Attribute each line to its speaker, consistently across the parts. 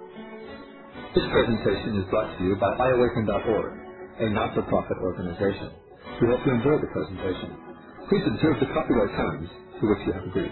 Speaker 1: This presentation is brought to you by iAwaken.org, a not-for-profit organization. We hope you enjoy the presentation. Please observe the copyright terms to which you have agreed.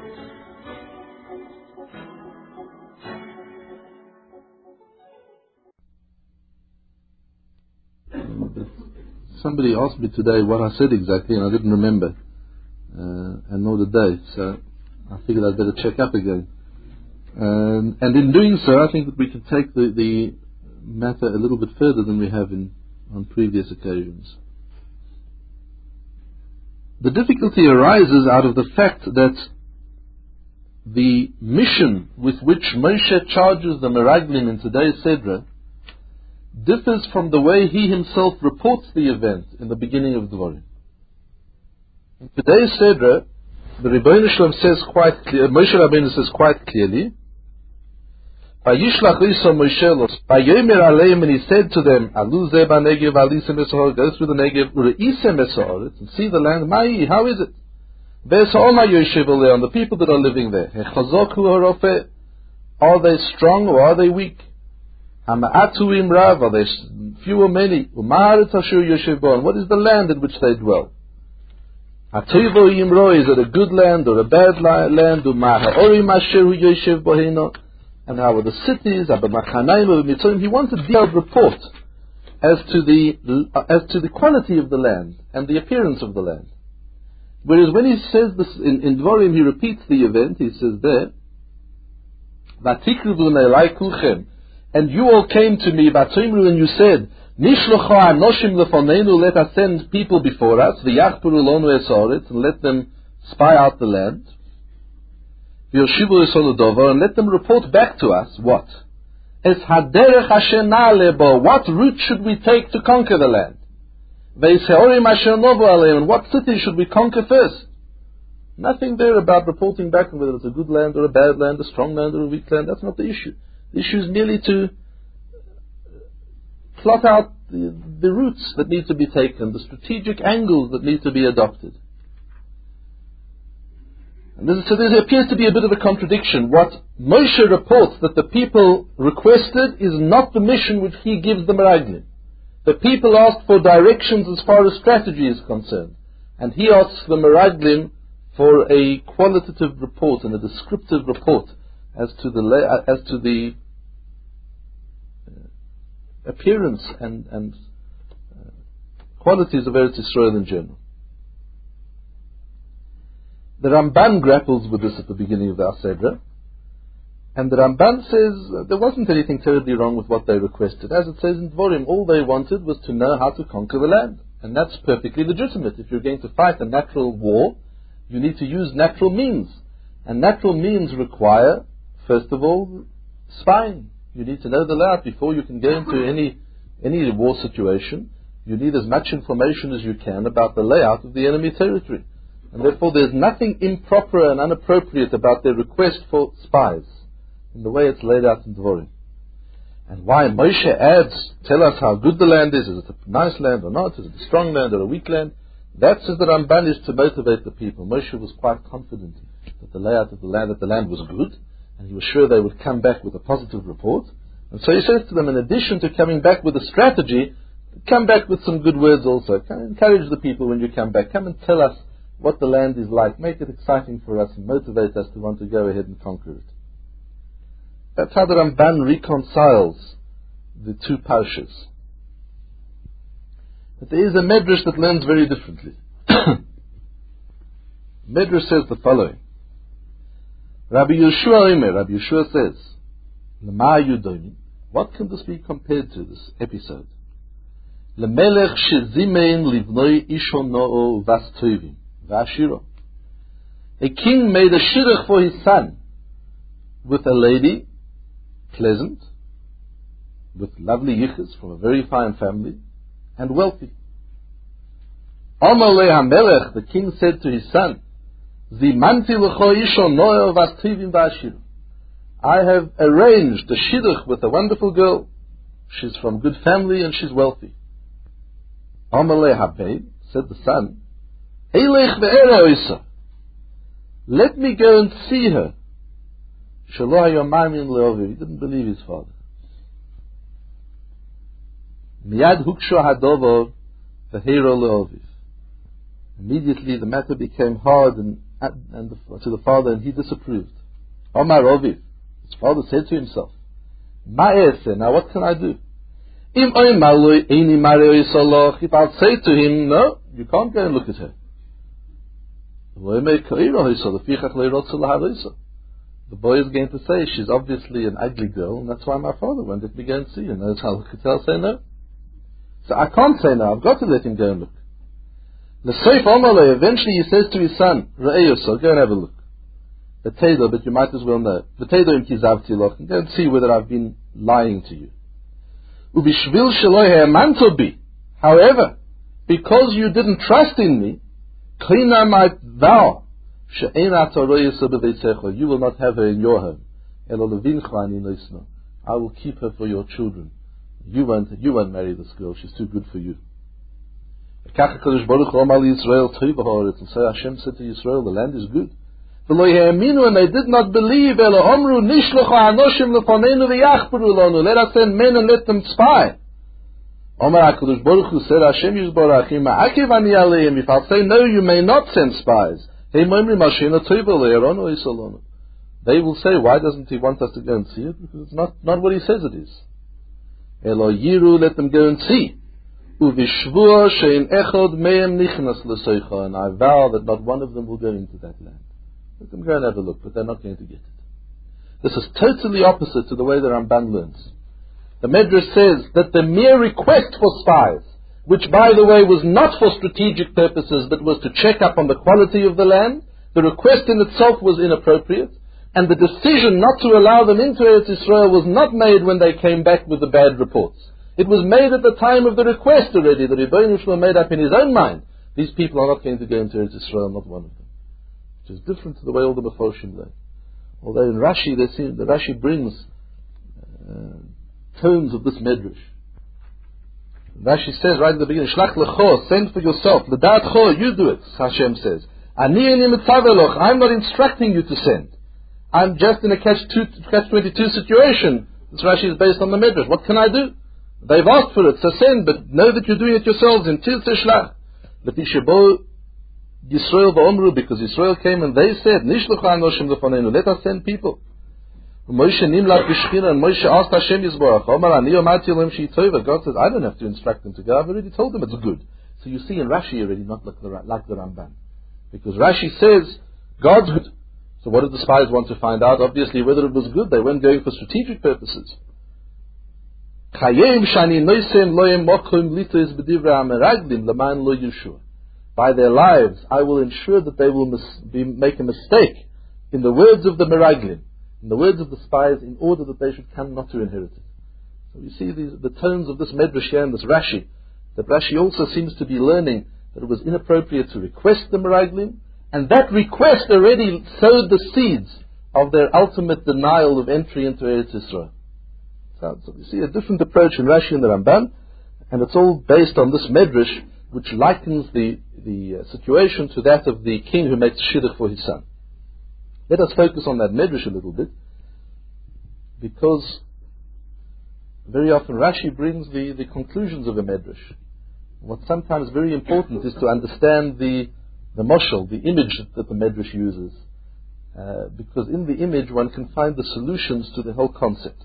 Speaker 2: Somebody asked me today what I said exactly, and I didn't remember, and nor did they, so I figured I'd better check up again. And in doing so, I think that we can take the matter a little bit further than we have on previous occasions. The difficulty arises out of the fact that the mission with which Moshe charges the Meraglim in today's Sedra differs from the way he himself reports the event in the beginning of Dvarim. In today's Sedra, the Rebbeinu Shalom says quite clearly, Moshe Rabbeinu says quite clearly, Vayishlach Isa Moshe los, Vayomer Aleim, and he said to them, Alu ze ba'negev, alisem esahor, go through the Negev, ureisem esahor, and see the land. Mai, how is it? Ve'esahoma yoshev oleon, the people that are living there. Hechazok hu harofe, are they strong or are they weak? Hama'atuim rav, are they few or many? U'ma'aretz asher yoshev bo, and what is the land in which they dwell? Ha'toivo yimro, is it a good land or a bad land? U'ma'ha'orim asher hu yoshev boheno, and how are the cities? He wants a detailed report as to the quality of the land and the appearance of the land. Whereas when he says this in Dvarim, he repeats the event. He says there, and you all came to me, and you said, let us send people before us, and let them spy out the land. And let them report back to us what? What route should we take to conquer the land? And what city should we conquer first? Nothing there about reporting back on whether it's a good land or a bad land, a strong land or a weak land. That's not the issue. The issue is merely to plot out the routes that need to be taken, the strategic angles that need to be adopted. So there appears to be a bit of a contradiction. What Moshe reports that the people requested is not the mission which he gives the Meraglim. The people asked for directions as far as strategy is concerned. And he asks the Meraglim for a qualitative report and a descriptive report as to the appearance and qualities of Eretz Yisrael in general. The Ramban grapples with this at the beginning of the Sedra, and the Ramban says there wasn't anything terribly wrong with what they requested. As it says in Dvarim, all they wanted was to know how to conquer the land, and that's perfectly legitimate. If you're going to fight a natural war, you need to use natural means, and natural means require, first of all, spying. You need to know the layout before you can go into any war situation. You need as much information as you can about the layout of the enemy territory. And therefore there's nothing improper and inappropriate about their request for spies in the way it's laid out in Dvarim. And why Moshe adds, tell us how good the land is it a nice land or not, is it a strong land or a weak land? That, says the Ramban, is to motivate the people. Moshe was quite confident that the layout of the land was good, and he was sure they would come back with a positive report. And so he says to them, in addition to coming back with a strategy, come back with some good words also. Encourage the people when you come back. Come and tell us what the land is like. Make it exciting for us and motivate us to want to go ahead and conquer it. That's how the Ramban reconciles the two parshas. But there is a medrash that learns very differently. Medrash says the following. Rabbi Yeshua says, what can this be compared to, this episode? Lemelech shezimein livnoi ishono vastovim. A king made a shidduch for his son with a lady, pleasant, with lovely yichus from a very fine family, and wealthy. Amalei HaMelech, the king said to his son, Zimanti l'cho isho noel vastivim v'ashir. I have arranged a shidduch with a wonderful girl. She's from good family and she's wealthy. Amalei HaBein, said the son, Eilech ve'era oisa. Let me go and see her. Shelo hayomamin le'oviv. He didn't believe his father. Miyad hukshu hadover v'heiro le'oviv. Immediately the matter became hard to the father, and he disapproved. Omar Oviv, his father said to himself, Ma'aseh, now what can I do? If I'll say to him, no, you can't go and look at her. The boy is going to say, she's obviously an ugly girl, and that's why my father won't let me go and see her. Notice how I'll say no. So I can't say no, I've got to let him go and look. Eventually he says to his son, Re'eyoso, go and have a look. But you might as well know. Go and see whether I've been lying to you. However, because you didn't trust in me, I might vow, you will not have her in your home. I will keep her for your children. You won't marry this girl, she's too good for you. And so Hashem said to Yisrael, the land is good. And they did not believe. Let us send men and let them spy. Said Hashem, if I'll say no, you may not send spies. They will say, why doesn't he want us to go and see it? Because it's not what he says it is. Let them go and see. And I vow that not one of them will go into that land. Let them go and have a look, but they're not going to get it. This is totally opposite to the way the Ramban learns. The Medrash says that the mere request for spies, which by the way was not for strategic purposes but was to check up on the quality of the land, the request in itself was inappropriate, and the decision not to allow them into Eretz Yisrael was not made when they came back with the bad reports. It was made at the time of the request already. The Rebbeinu Shalom made up in his own mind, these people are not going to go into Eretz Yisrael, not one of them. Which is different to the way all the Mefarshim learn. Although in Rashi, the Rashi brings tones of this Medrash. Rashi says right at the beginning, Shlach lecho, send for yourself. L'dat cho, you do it, Hashem says. Ani eni mitzaveloch, I'm not instructing you to send. I'm just in a catch-22 situation. This Rashi is based on the Medrash. What can I do? They've asked for it, so send, but know that you're doing it yourselves in Tirtzeh Shlach. But Yishabo Yisrael v'omru, because Yisrael came and they said, Nishlucha anoshim lefonenu, let us send people. Moshe nimlat b'shchina, and Moshe asked Hashem Yisborach, Omar ani omati Elohim she'itova. God says, I don't have to instruct them to go, I've already told them it's good. So you see in Rashi already not like the Ramban. Because Rashi says, God's good. So what did the spies want to find out? Obviously whether it was good. They weren't going for strategic purposes. By their lives, I will ensure that they will make a mistake in the words of the Meraglim, in the words of the spies, in order that they should come not to inherit it. So you see the tones of this Medrash here and this Rashi, that Rashi also seems to be learning that it was inappropriate to request the Meraglim, and that request already sowed the seeds of their ultimate denial of entry into Eretz Yisrael. So we see a different approach in Rashi and the Ramban, and it's all based on this Medrash, which likens the situation to that of the king who makes shidduch for his son. Let us focus on that Medrash a little bit, because very often Rashi brings the conclusions of a Medrash. What's sometimes very important is to understand the moshel, the image that the Medrash uses, because in the image one can find the solutions to the whole concept.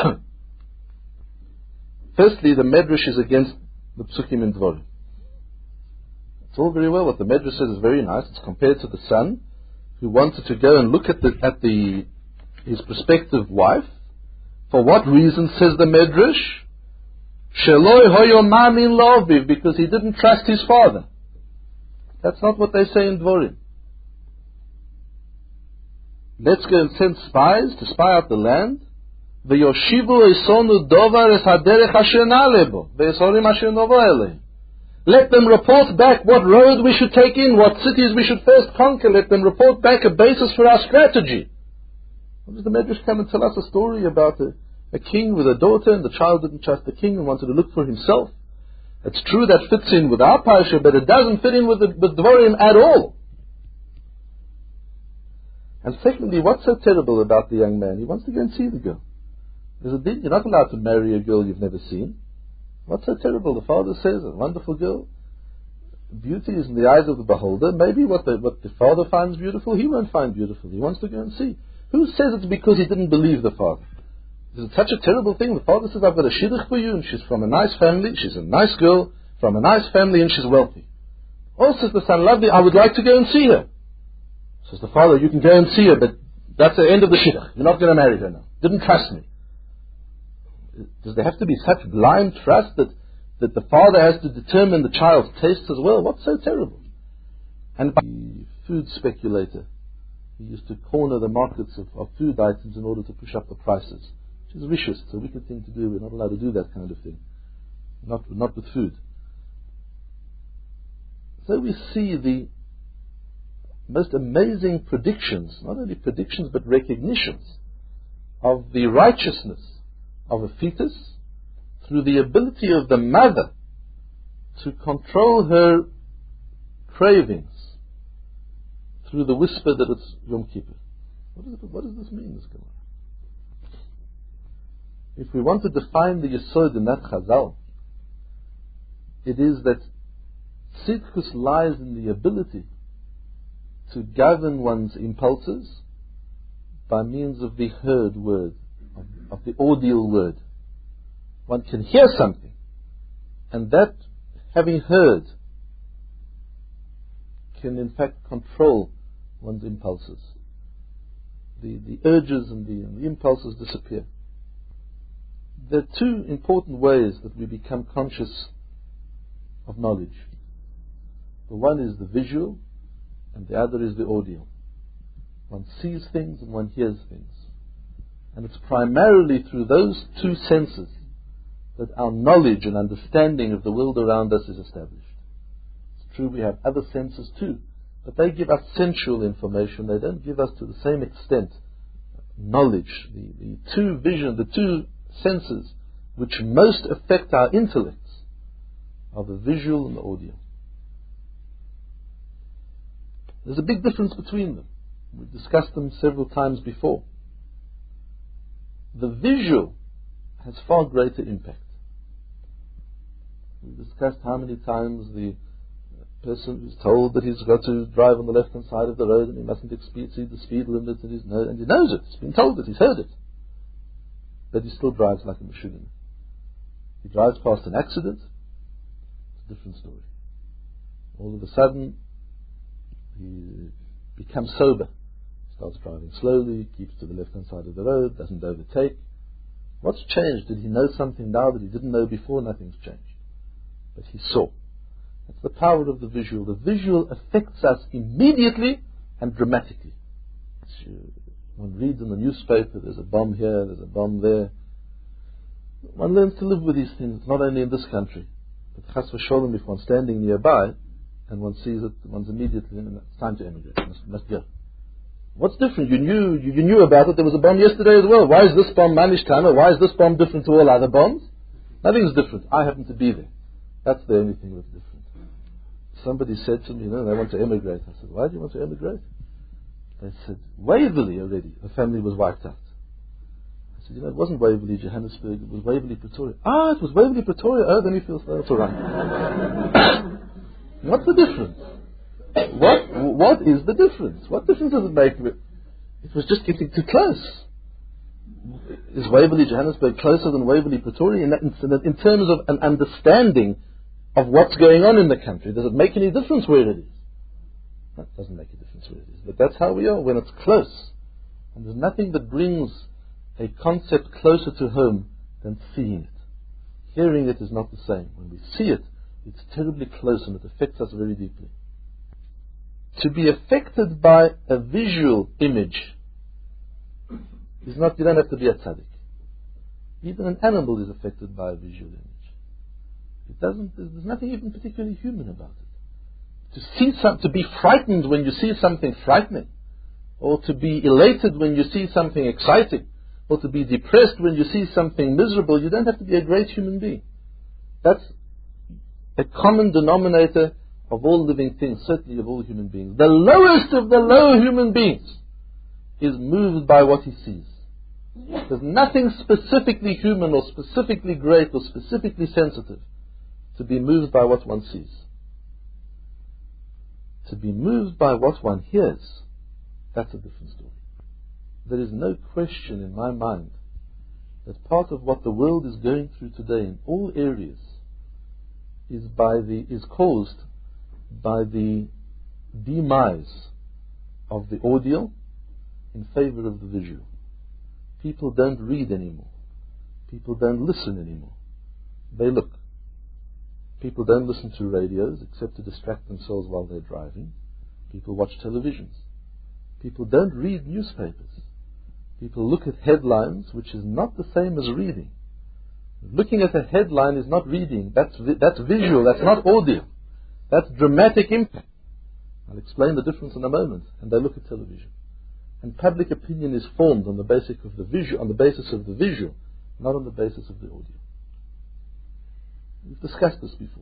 Speaker 2: Firstly, the Medrash is against the Psukim in Dvorim. It's all very well. What the Medrash says is very nice. It's compared to the son who wanted to go and look at his prospective wife. For what reason, says the Medrash? Sheloi hoyo mamin loviv, because he didn't trust his father. That's not what they say in Dvorim. Let's go and send spies to spy out the land. V'yoshivu esonu dovar es haderech asher nalebo v'esorim asher novo elei. Let them report back what road we should take in, what cities we should first conquer. Let them report back a basis for our strategy. What does the Medrash come and tell us a story about a king with a daughter, and the child didn't trust the king and wanted to look for himself? It's true that fits in with our parsha, but it doesn't fit in with Dvorim at all. And secondly, what's so terrible about the young man? He wants to go and see the girl. There's a din, you're not allowed to marry a girl you've never seen. What's so terrible? The father says, a wonderful girl. Beauty is in the eyes of the beholder. Maybe what the father finds beautiful, he won't find beautiful. He wants to go and see. Who says it's because he didn't believe the father? Is it such a terrible thing? The father says, I've got a shidduch for you, and she's from a nice family. She's a nice girl from a nice family, and she's wealthy. Oh, says the son, lovely, I would like to go and see her. Says the father, you can go and see her, but that's the end of the shidduch. You're not going to marry her now. Didn't trust me. Does there have to be such blind trust that the father has to determine the child's tastes as well? What's so terrible? And the food speculator, he used to corner the markets of food items in order to push up the prices, which is vicious. It's a wicked thing to do. We're not allowed to do that kind of thing. Not with food. So we see the most amazing predictions, not only predictions but recognitions of the righteousness of a fetus through the ability of the mother to control her cravings through the whisper that it's Yom Kippur. What does this mean, this Gemara? If we want to define the Yesod in that Chazal, it is that Tzidkus lies in the ability to govern one's impulses by means of the heard word, of the audial word. One can hear something, and that, having heard, can in fact control one's impulses. The urges and the impulses disappear. There are two important ways that we become conscious of knowledge. The one is the visual, and the other is the audio. One sees things and one hears things. And it's primarily through those two senses that our knowledge and understanding of the world around us is established. It's true we have other senses too, but they give us sensual information. They don't give us to the same extent knowledge. The two senses which most affect our intellects are the visual and the audio. There's a big difference between them. We've discussed them several times before. The visual has far greater impact. We discussed how many times the person who's told that he's got to drive on the left-hand side of the road and he mustn't exceed the speed limit, and he knows it. He's been told it. He's heard it. But he still drives like a machine. He drives past an accident. It's a different story. All of a sudden, he becomes sober. Starts driving slowly, keeps to the left-hand side of the road, doesn't overtake. What's changed? Did he know something now that he didn't know before? Nothing's changed. But he saw. That's the power of the visual. The visual affects us immediately and dramatically. One reads in the newspaper, there's a bomb here, there's a bomb there. One learns to live with these things, not only in this country, but chas v'sholem, if one's standing nearby and one sees it, one's immediately, it's time to emigrate, must go. What's different? You knew about it. There was a bomb yesterday as well. Why is this bomb Manishtan? Why is this bomb different to all other bombs? Nothing's different. I happen to be there. That's the only thing that's different. Somebody said to me, they want to emigrate. I said, why do you want to emigrate? They said, Waverley already. The family was wiped out. I said, it wasn't Waverley, Johannesburg. It was Waverley, Pretoria. It was Waverley, Pretoria. Oh, then he feels that's all right. What's the difference? What is the difference? What difference does it make? It was just getting too close. Is Waverley, Johannesburg closer than Waverley, Pretoria in terms of an understanding of what's going on in the country? Does it make any difference where it is? That doesn't make a difference where it is. But that's how we are when it's close. And there's nothing that brings a concept closer to home than seeing it. Hearing it is not the same. When we see it, it's terribly close and it affects us very deeply. To be affected by a visual image is not, you don't have to be a tzaddik. Even an animal is affected by a visual image. There's nothing even particularly human about it. To be frightened when you see something frightening, or to be elated when you see something exciting, or to be depressed when you see something miserable, you don't have to be a great human being. That's a common denominator of all living things, certainly of all human beings. The lowest of the low human beings is moved by what he sees. There's nothing specifically human or specifically great or specifically sensitive to be moved by what one sees. To be moved by what one hears, that's a different story. There is no question in my mind that part of what the world is going through today in all areas is caused by the demise of the audio in favor of the visual. People don't read anymore. People don't listen anymore. They look. People don't listen to radios except to distract themselves while they're driving. People watch televisions. People don't read newspapers. People look at headlines, which is not the same as reading. Looking at a headline is not reading. That's visual. That's not audio. That's dramatic impact. I'll explain the difference in a moment. And they look at television. And public opinion is formed on the basis of the visual, not on the basis of the audio. We've discussed this before.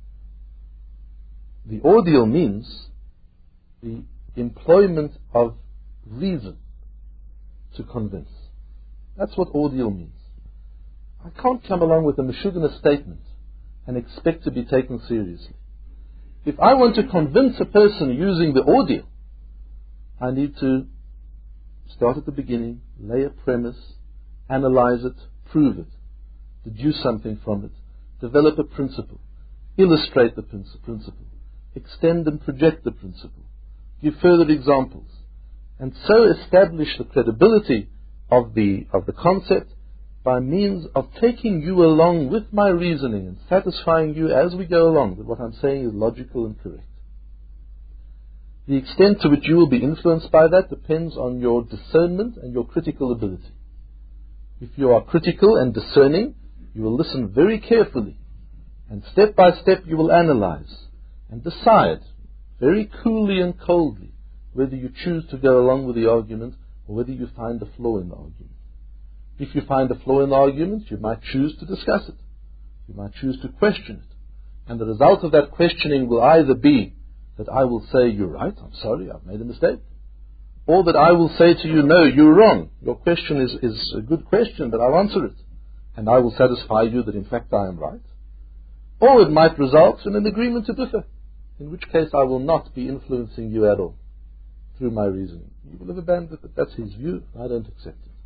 Speaker 2: The audio means the employment of reason to convince. That's what audio means. I can't come along with a Meshuggah statement and expect to be taken seriously. If I want to convince a person using the audio, I need to start at the beginning, lay a premise, analyze it, prove it, deduce something from it, develop a principle, illustrate the principle, extend and project the principle, give further examples, and so establish the credibility of the concept by means of taking you along with my reasoning and satisfying you as we go along that what I'm saying is logical and correct. The extent to which you will be influenced by that depends on your discernment and your critical ability. If you are critical and discerning, you will listen very carefully, and step by step you will analyze and decide very coolly and coldly whether you choose to go along with the argument or whether you find a flaw in the argument. If you find a flaw in the argument, you might choose to discuss it. You might choose to question it. And the result of that questioning will either be that I will say, you're right, I'm sorry, I've made a mistake. Or that I will say to you, no, you're wrong. Your question is a good question, but I'll answer it. And I will satisfy you that in fact I am right. Or it might result in an agreement to differ, in which case I will not be influencing you at all through my reasoning. You will have abandoned it. That's his view. I don't accept it.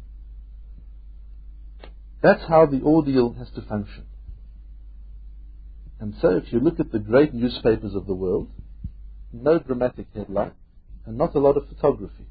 Speaker 2: That's how the audio has to function. And so if you look at the great newspapers of the world, no dramatic headline and not a lot of photography.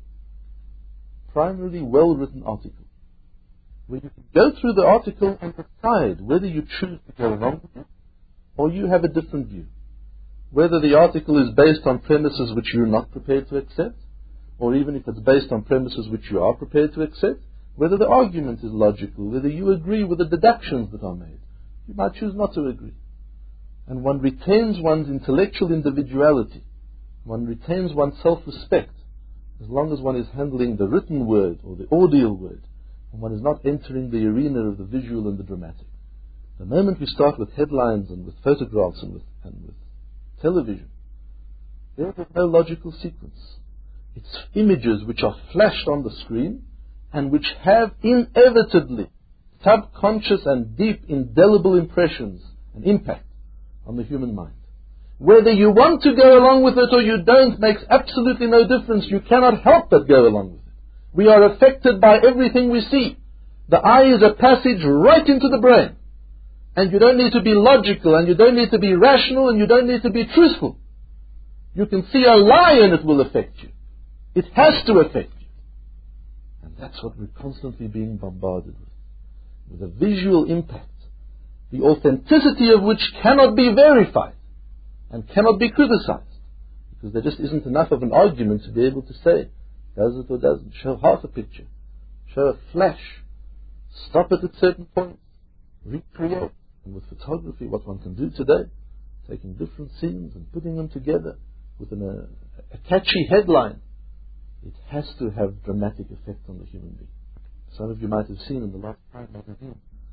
Speaker 2: Primarily well-written article, where you can go through the article and decide whether you choose to go along with it or you have a different view. Whether the article is based on premises which you're not prepared to accept, or even if it's based on premises which you are prepared to accept, whether the argument is logical, whether you agree with the deductions that are made. You might choose not to agree. And one retains one's intellectual individuality. One retains one's self-respect as long as one is handling the written word or the audio word, and one is not entering the arena of the visual and the dramatic. The moment we start with headlines and with photographs and with television, there is no logical sequence. It's images which are flashed on the screen and which have inevitably subconscious and deep indelible impressions and impact on the human mind. Whether you want to go along with it or you don't makes absolutely no difference. You cannot help but go along with it. We are affected by everything we see. The eye is a passage right into the brain. And you don't need to be logical, and you don't need to be rational, and you don't need to be truthful. You can see a lie and it will affect you. It has to affect you. And that's what we're constantly being bombarded with a visual impact, the authenticity of which cannot be verified and cannot be criticized, because there just isn't enough of an argument to be able to say, does it or doesn't. Show half a picture, show a flash, stop it at certain points, recreate. And with photography, what one can do today, taking different scenes and putting them together with a catchy headline, it has to have dramatic effect on the human being. Some of you might have seen in the last Time magazine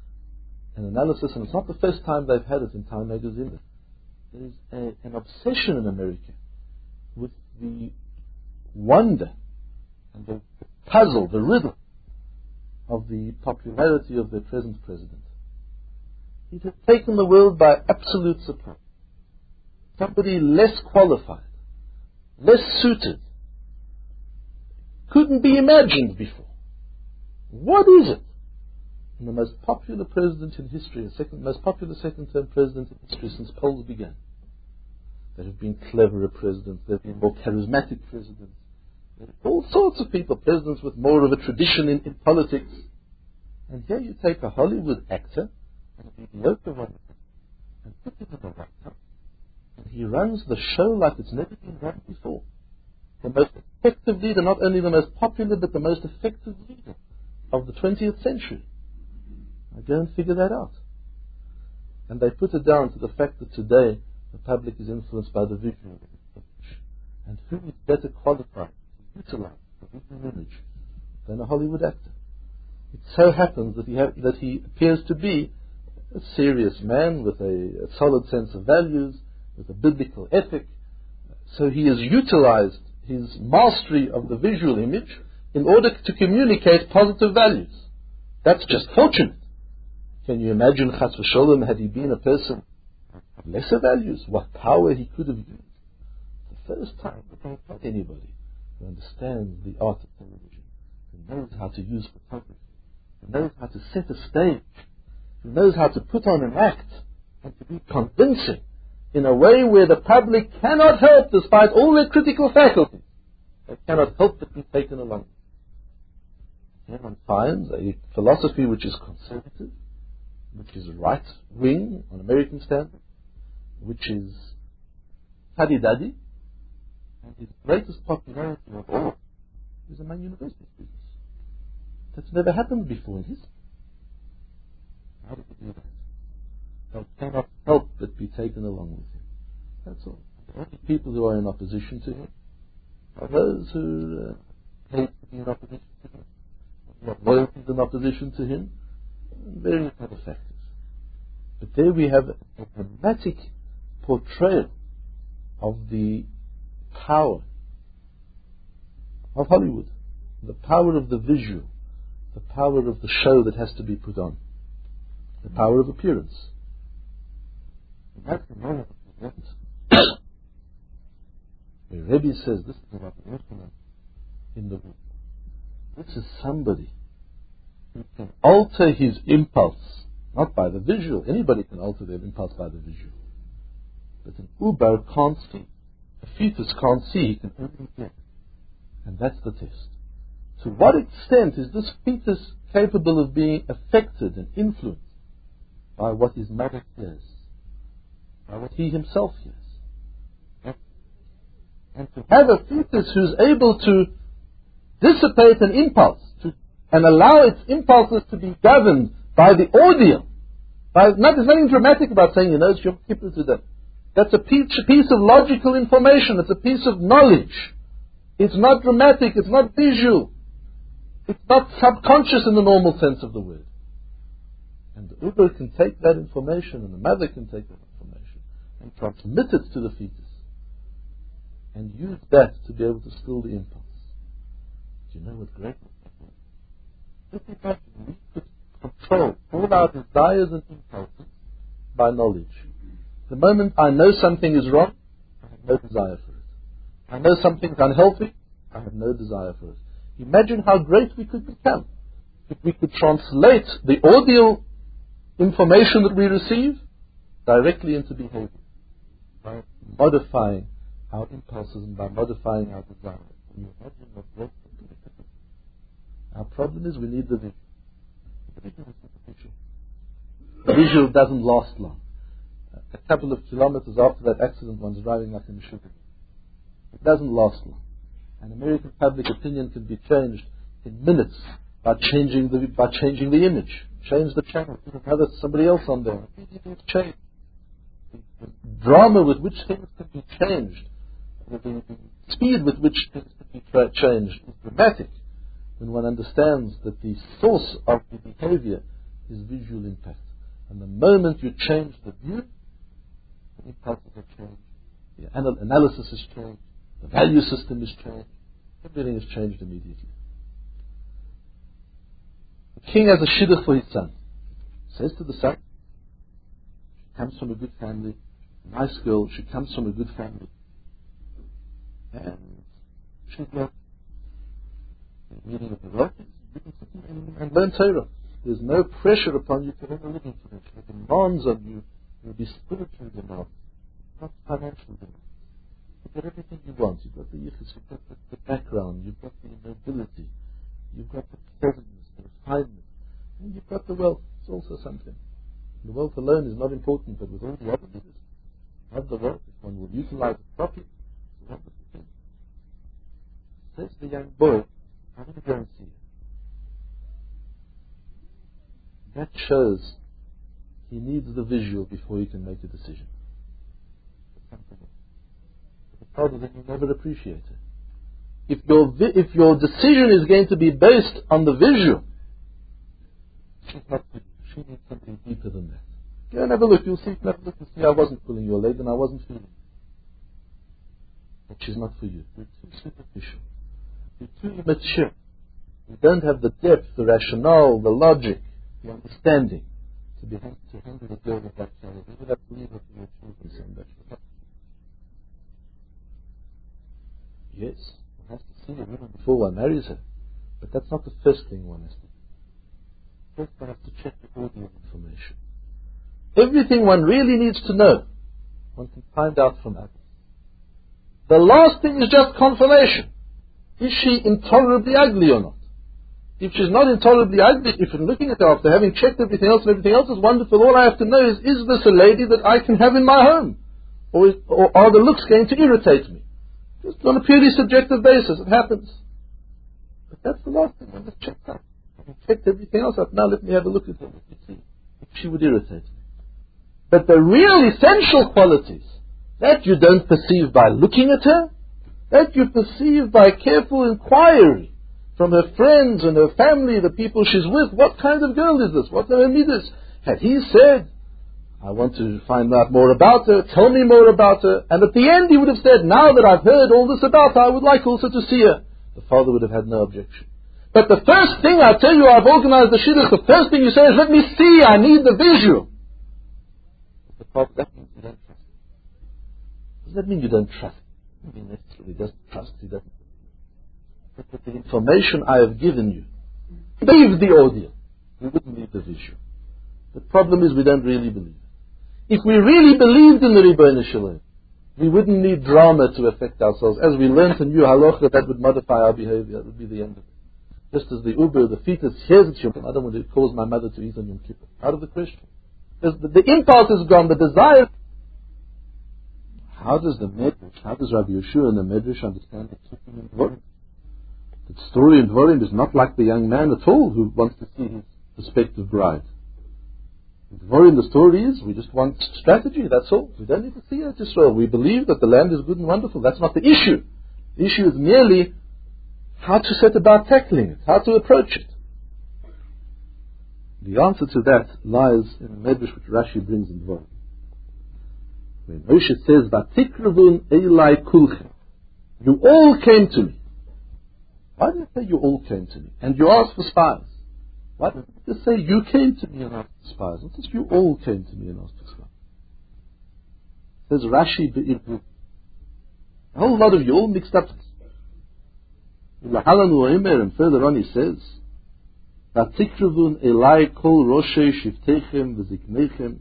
Speaker 2: an analysis, and it's not the first time they've had it in Time magazine. There is an obsession in America with the wonder and the puzzle, the riddle of the popularity of their present president. It has taken the world by absolute surprise. Somebody less qualified, less suited, couldn't be imagined before. What is it? And the most popular president in history, the most popular second-term president in history since polls began. There have been cleverer presidents, there have been more charismatic presidents, there are all sorts of people, presidents with more of a tradition in politics. And here you take a Hollywood actor, and a mediocre one, and put him in the White House. And he runs the show like it's never been run before. The most effective leader, not only the most popular, but the most effective leader of the 20th century. Now go and figure that out. And they put it down to the fact that today the public is influenced by the visual image. And who is better qualified to utilize the visual image than a Hollywood actor? It so happens that he appears to be a serious man with a solid sense of values, with a biblical ethic. So he has utilized his mastery of the visual image in order to communicate positive values. That's just fortunate. Can you imagine, Chas v'Sholem, had he been a person of lesser values, what power he could have used? The first time that I've got anybody who understands the art of television, who knows how to use photography, who knows how to set a stage, who knows how to put on an act, and to be convincing in a way where the public cannot help, despite all their critical faculties, they cannot help but be taken along. Here one finds a philosophy which is conservative, which is right-wing on American standards, which is fuddy-duddy, and his greatest popularity of all is among university students. That's never happened before in history. How did he do that? They cannot help but be taken along with him. That's all. The only people who are in opposition to him are those who hate to be in opposition to him, who are loyalties in opposition to him, and various other factors. But there we have a dramatic portrayal of the power of Hollywood, the power of the visual, the power of the show that has to be put on, the power of appearance. And that's the moment of the event. The Rebbe says this is about in the room. This is somebody who can alter his impulse, not by the visual. Anybody can alter their impulse by the visual. But an uber can't see. A fetus can't see, he can only hear. And that's the test. To what extent is this fetus capable of being affected and influenced by what his mother hears, by what he himself hears? And to have a fetus who's able to dissipate an impulse and allow its impulses to be governed by the audio. There's nothing dramatic about saying, it's Yom Kippur today. That's a piece of logical information. It's a piece of knowledge. It's not dramatic. It's not visual. It's not subconscious in the normal sense of the word. And the Uber can take that information, and the mother can take that information, and transmit it to the fetus. And use that to be able to still the impulse. Do you know what great is? We could control all our desires and impulses by knowledge. The moment I know something is wrong, I have no desire for it. I know something's unhealthy, I have no desire for it. Imagine how great we could become if we could translate the audio information that we receive directly into behavior by modifying our impulses and by modifying our desires. Can you imagine what great would be? Our problem is we need the visual. The visual doesn't last long. A couple of kilometers after that accident, one's driving like a machine. It doesn't last long. And American public opinion can be changed in minutes by changing the image. Change the channel. Put somebody else on there. Change. The drama with which things can be changed, the speed with which things can be changed is dramatic when one understands that the source of the behavior is visual impact. And the moment you change the view, the impulses are changed, the analysis is changed, the value system is changed, everything is changed immediately. It king has a shidduch for his son. Says to the son, she comes from a good family, a nice girl, she comes from a good family. And she's got the meaning of the world, you can sit and learn Torah. There's no pressure upon you to earn a living for it. The demands on you will be spiritual demands, not financial demands. You've got everything you want. You've got the yichus, you've got the background, you've got the nobility, you've got the pleasantness, the refinement, and you've got the wealth. It's also something. The wealth alone is not important, but with all the other things, have the wealth, if one will utilize it properly, it's a wonderful thing. Says the young boy, I'm going to go and see you. That shows he needs the visual before he can make a decision. The problem is that you never appreciate it. If your decision is going to be based on the visual, she's not for you. She needs something deeper than that. Go and have a look. You'll see. Have a look and see. I wasn't pulling your leg and I wasn't feeling it. But she's not for you. You're too superficial. You're too immature. You don't have the depth, the rationale, the logic, the understanding to handle a girl of that kind. You would have to leave her for your children someday. Yes, one has to see a woman before one marries her. But that's not the first thing one has to do. First one has to check the audio information. Everything one really needs to know, one can find out from others. The last thing is just confirmation. Is she intolerably ugly or not? If she's not intolerably ugly, if I'm looking at her after having checked everything else and everything else is wonderful, all I have to know is this a lady that I can have in my home? Or are the looks going to irritate me? Just on a purely subjective basis, it happens. But that's the last thing, I just checked out. I checked everything else out. Now let me have a look at her. Let me see if she would irritate me. But the real essential qualities, that you don't perceive by looking at her, that you perceive by careful inquiry from her friends and her family, the people she's with. What kind of girl is this? What are her midas? Had he said, I want to find out more about her, tell me more about her, and at the end he would have said, now that I've heard all this about her, I would like also to see her. The father would have had no objection. But the first thing, I tell you, I've organized the shidduch, the first thing you say is, let me see, I need the visual. The father, that means you don't trust him. Does that mean you don't trust him? I mean, necessarily he doesn't trust, he doesn't. But with the information I have given you, leave the audio. We wouldn't need the visual. The problem is we don't really believe it. If we really believed in the Ribono Shel Olam, we wouldn't need drama to affect ourselves. As we learned a new halacha, that would modify our behavior. That would be the end of it. Just as the Uber, the fetus, here's it, I don't want to cause my mother to eat on Yom Kippur. Out of the question. The impulse is gone, the desire. How does Rabbi Yeshua and the Medrash understand the Kippur in Dvorim? The story in Dvorim is not like the young man at all who wants to see his prospective bride. In Dvorim, the story is, we just want strategy, that's all. We don't need to see it, Israel. We believe that the land is good and wonderful. That's not the issue. The issue is merely how to set about tackling it, how to approach it. The answer to that lies in the Medrash which Rashi brings in Dvorim. When Moshe says, Vatikravun Elai Kulchem, you all came to me. Why did it say you all came to me? And you asked for spies. Why did it just say you came to me and asked for spies? Not just you all came to me and asked for spies. There's Rashi Be'irbu. A whole lot of you all mixed up. And further on he says, Vatikravun Elai Kol Roshei Shiftechem V'Ziknechem.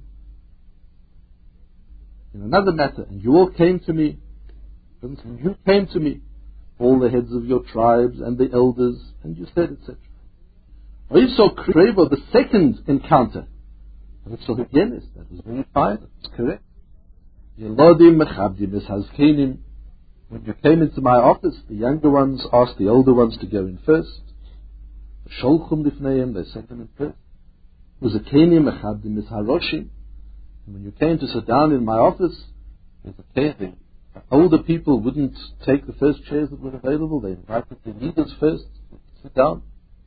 Speaker 2: In another matter, and you all came to me. You came to me. All the heads of your tribes and the elders, and you said, etc. Also, Kreva, the second encounter, so again, that was very fine, that was correct. Yelodim mechabdim eshazkenim. When you came into my office, the younger ones asked the older ones to go in first. Sholchum lifneim, they sent them in first. Uzakenim mechabdim esharoshim. And when you came to sit down in my office, the older people wouldn't take the first chairs that were available. They invited the leaders first to sit down.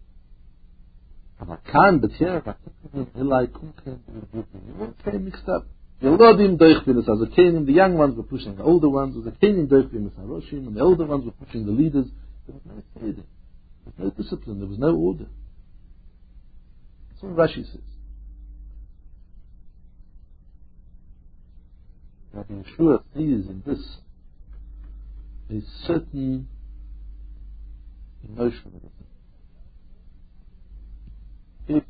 Speaker 2: But here, you all came mixed up. The young ones were pushing the older ones, and the older ones were pushing the leaders. There was no saving. There was no discipline. There was no order. That's all Rashi says. Rabbi Yeshua sees in this a certain emotionalism. If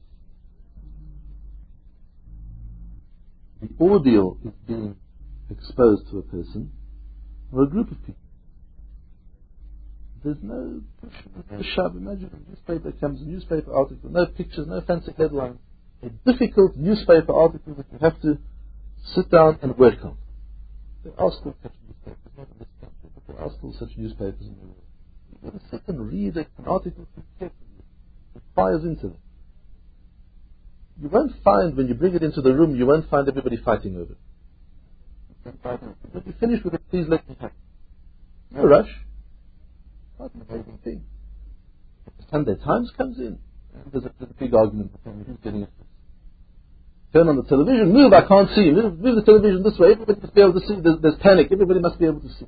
Speaker 2: the ordeal is being exposed to a person or a group of people, there's no shove. Imagine a newspaper comes, a newspaper article, no pictures, no fancy headlines, a difficult newspaper article that you have to sit down and work on. There are still such newspapers, not in this country, but there are still such newspapers in the world. You've got to sit and read an article carefully. It fires into them. You won't find, when you bring it into the room, you won't find everybody fighting over it. When you finish with it, please let me have it. No rush. Not an amazing thing. The Sunday Times comes in, and there's a big argument between who's getting it first. Turn on the television, move, I can't see. Move the television this way, everybody must be able to see. There's panic, everybody must be able to see.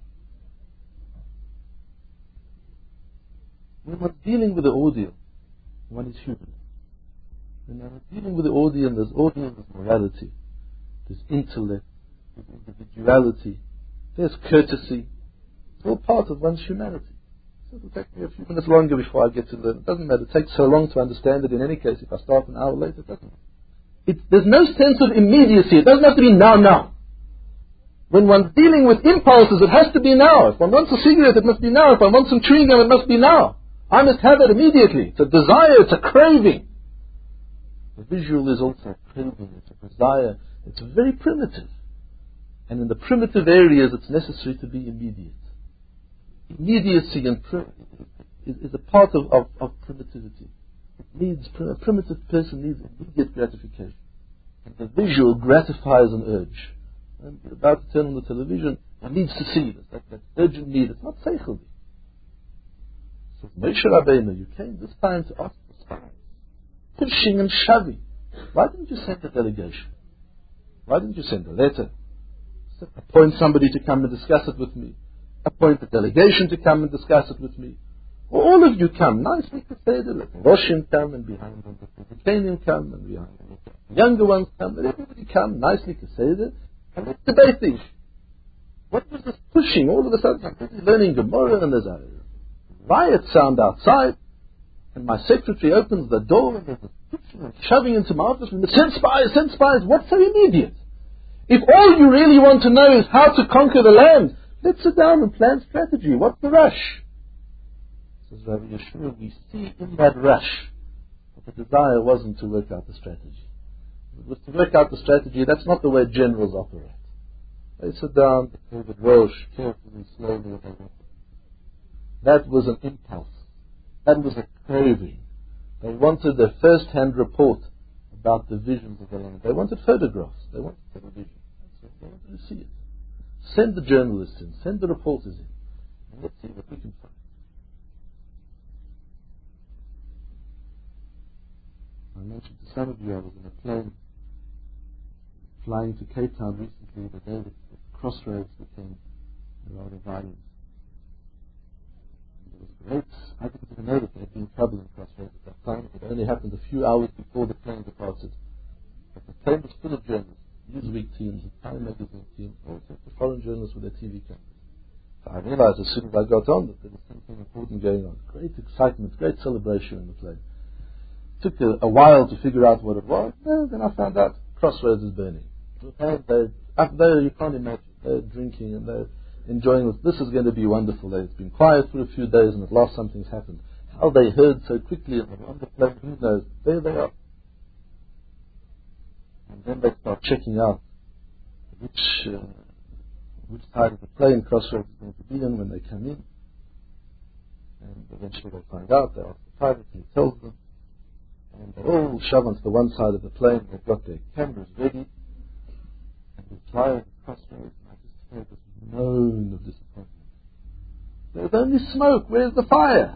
Speaker 2: When one's dealing with the ordeal, one is human. When one is dealing with the ordeal, there's morality, there's intellect, there's individuality, there's courtesy. It's all part of one's humanity. So it'll take me a few minutes longer before I get to learn. It doesn't matter. It takes so long to understand it in any case. If I start an hour later, it doesn't matter. There's no sense of immediacy. It doesn't have to be now. When one's dealing with impulses, it has to be now. If one wants a cigarette, it must be now. If I want some chewing gum, it must be now. I must have it immediately. It's a desire, it's a craving. The visual is also a craving, it's a desire. It's very primitive. And in the primitive areas, it's necessary to be immediate. Immediacy is a part of primitivity. A primitive person needs immediate gratification. And the visual gratifies an urge. And you're about to turn on the television, one needs to see this. That urgent need. It's not seichel. So Moshe Rabbeinu, you came this time to ask for spies. Pushing and shoving. Why didn't you send a delegation? Why didn't you send a letter? Appoint somebody to come and discuss it with me. Appoint a delegation to come and discuss it with me. Or all of you come, nicely to say that. Let the Roshim come and behind them, let the Kenim come and behind them, the younger ones come, let everybody come, nicely to say that. And let's debate the issue. What was this pushing? All of a sudden, I'm busy learning Gemara and there's a riot sound outside. And my secretary opens the door and there's a pushing and shoving into my office. And send spies. What's so immediate? If all you really want to know is how to conquer the land, let's sit down and plan strategy. What's the rush? Says Rabbi Yeshua, we see in that rush that the desire wasn't to work out the strategy. If it was to work out the strategy, that's not the way generals operate. They sit down, they with Rosh, carefully, slowly. That was an impulse. That was a craving. They wanted a first-hand report about the visions of the land. They wanted photographs. They wanted television. They wanted to see it. Send the journalists in. Send the reporters in. And let's see what we can find. I mentioned to some of you I was in a plane flying to Cape Town recently the day that the crossroads became rather violent. It was great. I didn't even know that there had been trouble in crossroads at that time. It only happened a few hours before the plane departed. But the plane was full of journalists, Newsweek teams, Time magazine teams, also the foreign journalists with their TV cameras. So I realized as soon as I got on that there was something important going on. Great excitement, great celebration in the plane. Took a while to figure out what it was. Then I found out crossroads is burning. Up there you can't imagine. They're drinking and they're enjoying this. This is going to be wonderful. It's been quiet for a few days and at last something's happened. How they heard so quickly and on the plane, who knows? There they are. And then they start checking out which side of the plane crossroads is going to be in when they come in. And eventually they find out. They ask the pilot and he tells them. And they all shove onto the one side of the plane. They've got their cameras ready. And we fly over the crossroads. And I just heard this moan of disappointment. There's only smoke. Where's the fire?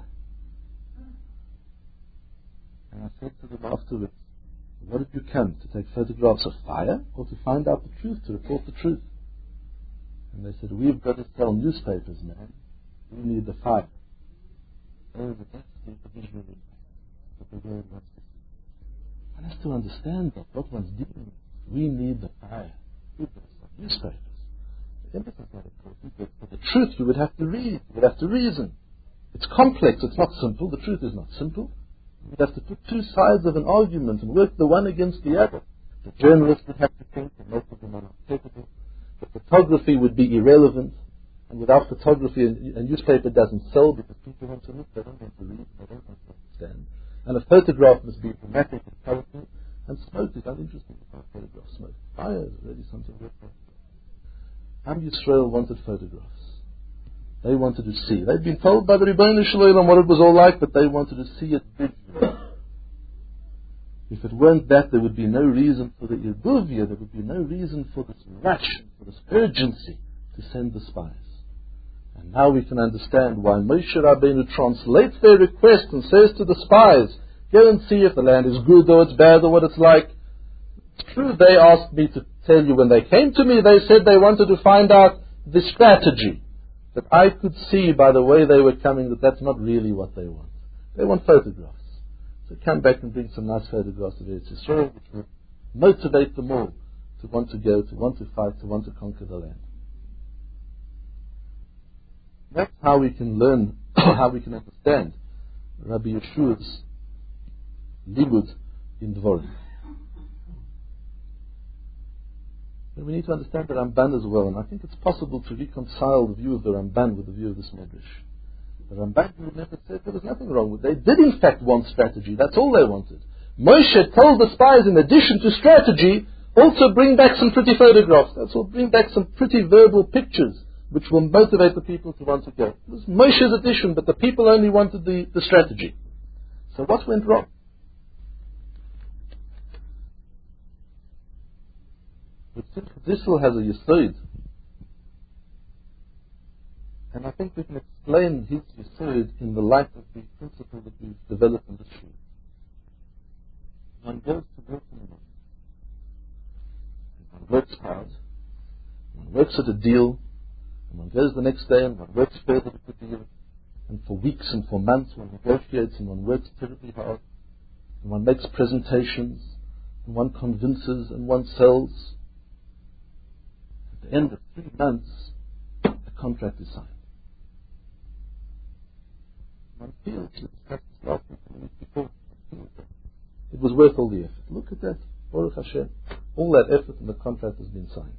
Speaker 2: And I said to them afterwards, what did you come? To take photographs of fire? Or to find out the truth? To report the truth? And they said, we've got to sell newspapers, man. We need the fire. Oh, but that's the visual impact that the world wants to see. One has to understand that what one's dealing with, we need the fire. We need some newspapers. The emphasis is not important, but for the truth you would have to read, you would have to reason. It's complex, it's not simple, the truth is not simple. You'd have to put two sides of an argument and work the one against the other. The journalist would have to think, and most of them are not capable. The photography would be irrelevant, and without photography, a newspaper doesn't sell because people want to look, they don't want to read, they don't want to understand. And a photograph must be dramatic and colorful, and smoke is uninteresting about photograph smoke. Fire is really something different. Am Yisrael wanted photographs. They wanted to see. They'd been told by the Rebbeinu Shalom what it was all like, but they wanted to see it visually. If it weren't that, there would be no reason for the Yeduvia, there would be no reason for this rush, for this urgency to send the spies. And now we can understand why Moshe Rabbeinu translates their request and says to the spies, go and see if the land is good or it's bad or what it's like. It's true, they asked me to tell you when they came to me, they said they wanted to find out the strategy. But I could see by the way they were coming that that's not really what they want. They want photographs. So come back and bring some nice photographs of Eretz Yisrael, which will motivate them all to want to go, to want to fight, to want to conquer the land. That's how we can learn, how we can understand Rabbi Yeshua's libud in Dvorim. But we need to understand the Ramban as well, and I think it's possible to reconcile the view of the Ramban with the view of this Medrash. The Ramban would never say there was nothing wrong with it. They did in fact want strategy, that's all they wanted. Moshe told the spies, in addition to strategy, also bring back some pretty photographs. That's all, bring back some pretty verbal pictures, which will motivate the people to want to go. It was Moshe's addition, but the people only wanted the strategy. So what went wrong? But this will have a yesod, and I think we can explain his yesod in the light of the principle that we've developed in the Shul. One goes to work in the morning, one works hard, one works at a deal, and one goes the next day and one works further at the deal, and for weeks and for months one negotiates and one works terribly hard, and one makes presentations, and one convinces and one sells. At the end of 3 months, the contract is signed. One feels it was worth all the effort. Look at that, Baruch Hashem. All that effort and the contract has been signed.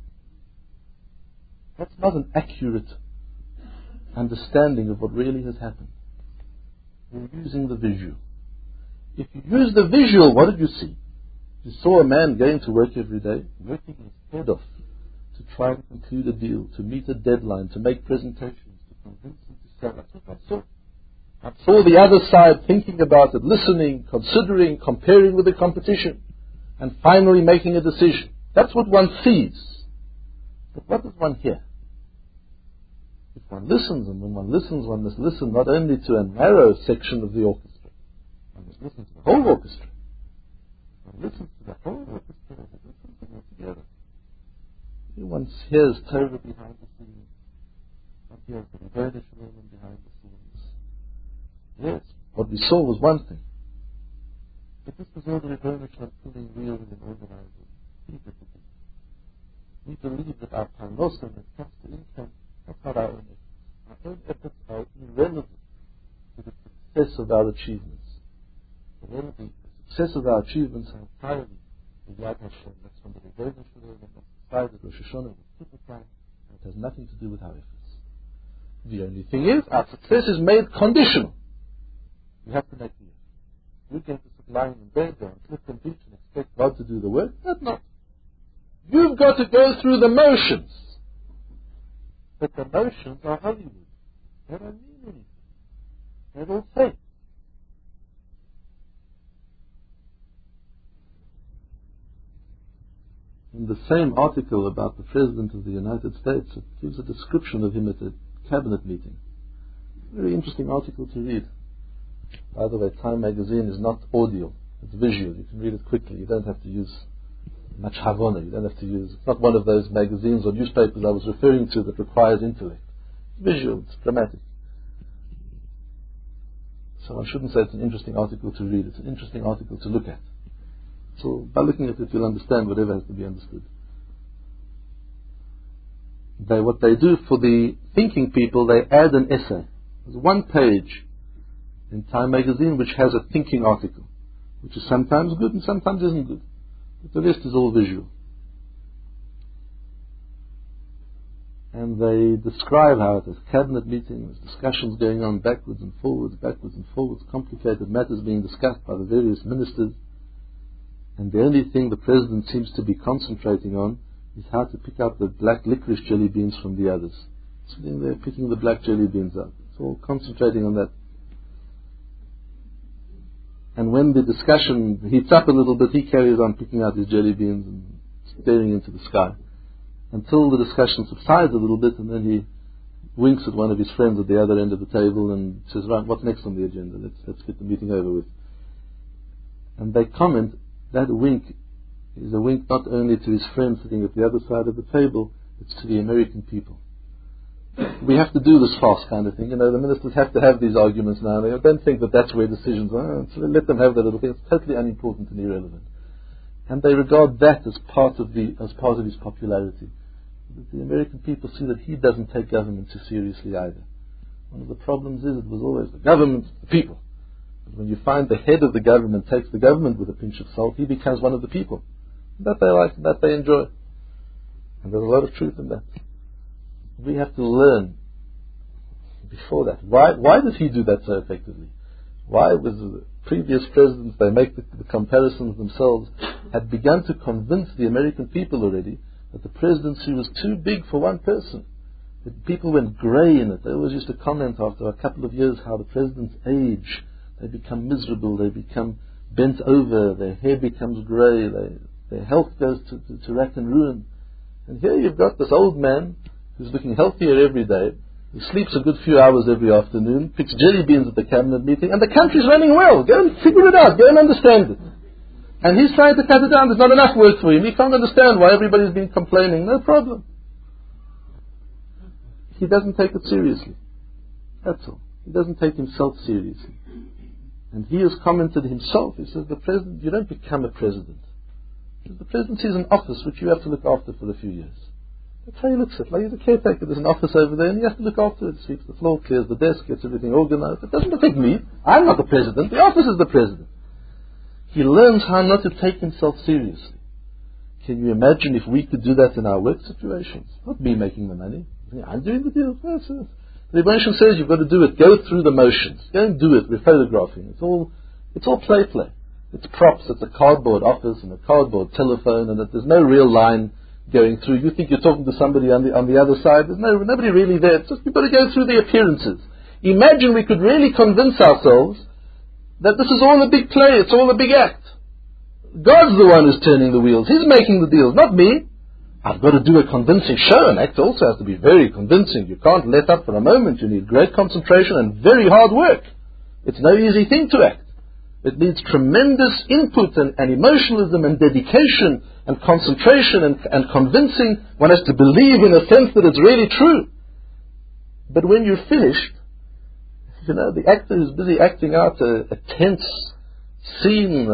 Speaker 2: That's not an accurate understanding of what really has happened. We're using the visual. If you use the visual, what did you see? You saw a man going to work every day, working his head off to try and conclude a deal, to meet a deadline, to make presentations, to convince him to sell. That's what I saw. I saw the other side thinking about it, listening, considering, comparing with the competition, and finally making a decision. That's what one sees. But what does one hear? If one listens, and when one listens, one must listen not only to a narrow section of the orchestra, one must listen to the whole orchestra. One listens to the whole orchestra and listens to them together. One hears Torah behind the scenes. One hears the Rebbeinu Shalom behind the scenes. Yes, what we saw was one thing. But this was all the Rebbeinu Shalom pulling wheels and organizing. He did the thing. We believe that our parnos, when it comes to income, that's not our own efforts. Our own efforts are irrelevant to the success of our achievements. The success of our achievements are entirely the Yad Hashem. That's from the Rebbeinu Shalom, and that's decided Rosh Hashanah with Kippur, and it has nothing to do with our efforts. The only thing is, our success is made conditional. We have to make the effort. We can just sit lying in bed or on Clifton Beach and expect God to do the work. That's not. You've got to go through the motions. But the motions are Hollywood. They don't mean anything. They're all fake. In the same article about the President of the United States, it gives a description of him at a cabinet meeting. Very interesting article to read. By the way, Time magazine is not audio. It's visual. You can read it quickly. You don't have to use much havana. You don't have to use, it's not one of those magazines or newspapers I was referring to that requires intellect. It's visual, it's dramatic. So one shouldn't say it's an interesting article to read, it's an interesting article to look at. So by looking at it, you'll understand whatever has to be understood. What they do for the thinking people, they add an essay. There's one page in Time magazine which has a thinking article, which is sometimes good and sometimes isn't good. But the rest is all visual. And they describe how at a cabinet meeting there's discussions going on backwards and forwards, complicated matters being discussed by the various ministers. And the only thing the president seems to be concentrating on is how to pick out the black licorice jelly beans from the others. Sitting there picking the black jelly beans out. It's all concentrating on that. And when the discussion heats up a little bit, he carries on picking out his jelly beans and staring into the sky until the discussion subsides a little bit, and then he winks at one of his friends at the other end of the table and says, right, what's next on the agenda? Let's get the meeting over with. And they comment that wink is a wink not only to his friend sitting at the other side of the table, it's to the American people. We have to do this fast kind of thing. The ministers have to have these arguments now. They don't think that that's where decisions are. So let them have that little thing. It's totally unimportant and irrelevant. And they regard that as part of his popularity. The American people see that he doesn't take government too seriously either. One of the problems is it was always the government, the people. But when you find the head of the government takes the government with a pinch of salt, he becomes one of the people. That they like, that they enjoy. And there's a lot of truth in that. We have to learn before that. Why does he do that so effectively? Why was the previous presidents, they make the comparisons themselves, had begun to convince the American people already that the presidency was too big for one person. That people went grey in it. They always used to comment after a couple of years how the presidents age. They become miserable. They become bent over. Their hair becomes grey. Their health goes to rack and ruin. And here you've got this old man who's looking healthier every day. He sleeps a good few hours every afternoon, picks jelly beans at the cabinet meeting, and the country's running well. Go and figure it out. Go and understand it. And he's trying to cut it down. There's not enough work for him. He can't understand why everybody's been complaining. No problem. He doesn't take it seriously. That's all. He doesn't take himself seriously. And he has commented himself. He says, the president, you don't become a president. The presidency is an office which you have to look after for a few years. That's how he looks at it. Like he's a caretaker. There's an office over there and you have to look after it. Sweeps the floor, clears the desk, gets everything organized. It doesn't affect me. I'm not the president. The office is the president. He learns how not to take himself seriously. Can you imagine if we could do that in our work situations? Not me making the money. I'm doing the deal. The Rebbeinu says you've got to do it. Go through the motions. Go and do it. We're photographing. It's all play. It's props. It's a cardboard office and a cardboard telephone, and there's no real line going through. You think you're talking to somebody on the other side. There's nobody really there. It's just you've got to go through the appearances. Imagine we could really convince ourselves that this is all a big play. It's all a big act. God's the one who's turning the wheels. He's making the deals, not me. I've got to do a convincing show. An act also has to be very convincing. You can't let up for a moment. You need great concentration and very hard work. It's no easy thing to act. It needs tremendous input and emotionalism and dedication and concentration and convincing. One has to believe in a sense that it's really true. But when you're finished, the actor is busy acting out a tense scene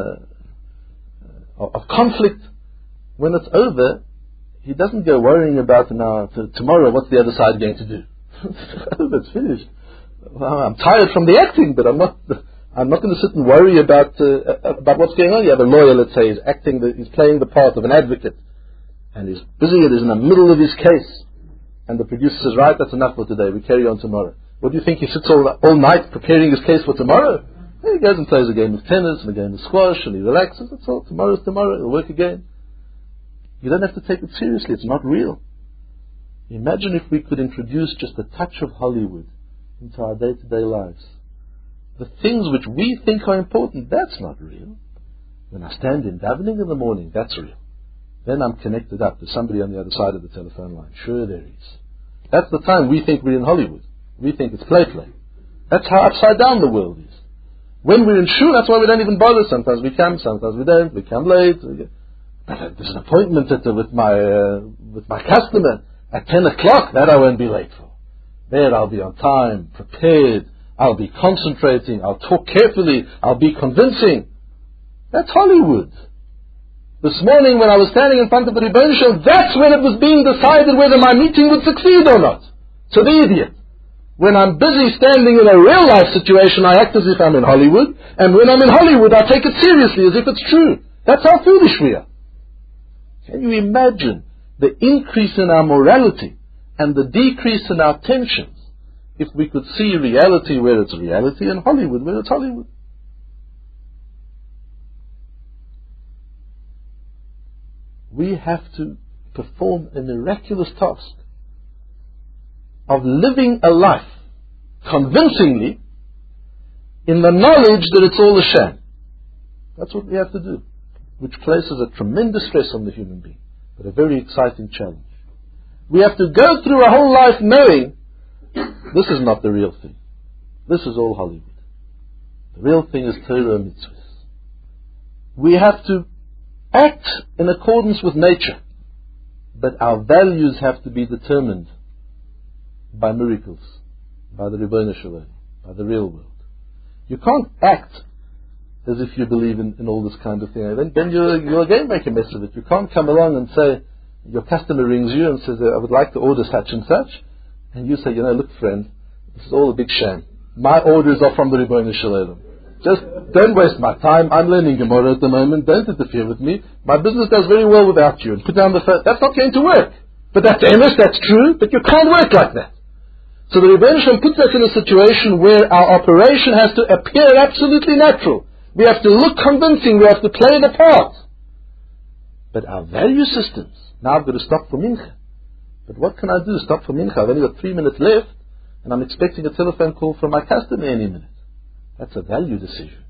Speaker 2: of conflict. When it's over, he doesn't go worrying about tomorrow what's the other side going to do. It's finished. Well, I'm tired from the acting, but I'm not going to sit and worry about what's going on. You have a lawyer, let's say, he's playing the part of an advocate, and he's busy. It is in the middle of his case, and the producer says, "Right, that's enough for today. We carry on tomorrow." What do you think? He sits all night preparing his case for tomorrow? He goes and plays a game of tennis and a game of squash, and he relaxes. That's all. Tomorrow's tomorrow. It'll work again. You don't have to take it seriously. It's not real. Imagine if we could introduce just a touch of Hollywood into our day-to-day lives. The things which we think are important, that's not real. When I stand in davening in the morning, that's real. Then I'm connected up to somebody on the other side of the telephone line. Sure there is. That's the time we think we're in Hollywood. We think it's play. That's how upside down the world is. When we're in shul, that's why we don't even bother. Sometimes we come, sometimes we don't. We come late. But there's an appointment with my customer at 10 o'clock. That I won't be late for. There I'll be on time, prepared. I'll be concentrating. I'll talk carefully. I'll be convincing. That's Hollywood. This morning when I was standing in front of the Rebbeinu Shalom, that's when it was being decided whether my meeting would succeed or not. So the idiot. When I'm busy standing in a real life situation, I act as if I'm in Hollywood, and when I'm in Hollywood, I take it seriously as if it's true. That's how foolish we are. Can you imagine the increase in our morality and the decrease in our tensions if we could see reality where it's reality and Hollywood where it's Hollywood? We have to perform a miraculous task of living a life convincingly in the knowledge that it's all a sham. That's what we have to do, which places a tremendous stress on the human being, but a very exciting challenge. We have to go through a whole life knowing this is not the real thing. This is all Hollywood. The real thing is Torah and mitzvahs. We have to act in accordance with nature, but our values have to be determined by miracles, by the Rebbeinu Shalom, by the real world. You can't act as if you believe in all this kind of thing. Then you'll again make a mess of it. You can't come along and say, your customer rings you and says, I would like to order such and such, and you say, look friend, this is all a big sham. My orders are from the Rebbeinu Shalom. Just don't waste my time. I'm learning Gemara at the moment. Don't interfere with me. My business does very well without you. And put down the phone. That's not going to work. But that's emes, that's true, but you can't work like that. So the Rebbeinu Shalom puts us in a situation where our operation has to appear absolutely natural. We have to look convincing. We have to play the part. But our value systems, now I've got to stop for mincha. But what can I do? Stop for mincha. I've only got 3 minutes left, and I'm expecting a telephone call from my customer any minute. That's a value decision.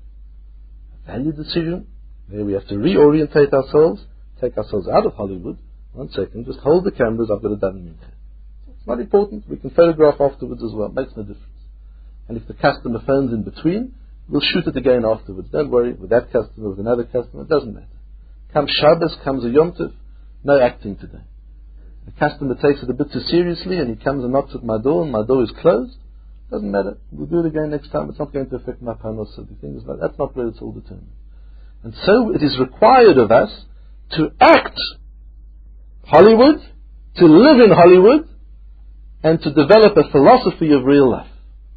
Speaker 2: A value decision where we have to reorientate ourselves, take ourselves out of Hollywood. 1 second, just hold the cameras, I've got it done in mincha. It's not important. We can photograph afterwards as well. It makes no difference. And if the customer phones in between, we'll shoot it again afterwards. Don't worry, with that customer, with another customer, it doesn't matter. Comes Shabbos, comes a Yom Tov, no acting today. The customer takes it a bit too seriously and he comes and knocks at my door and my door is closed. Doesn't matter. We'll do it again next time. It's not going to affect my panos. Things like that's not where it's all determined. And so it is required of us to act Hollywood, to live in Hollywood, and to develop a philosophy of real life.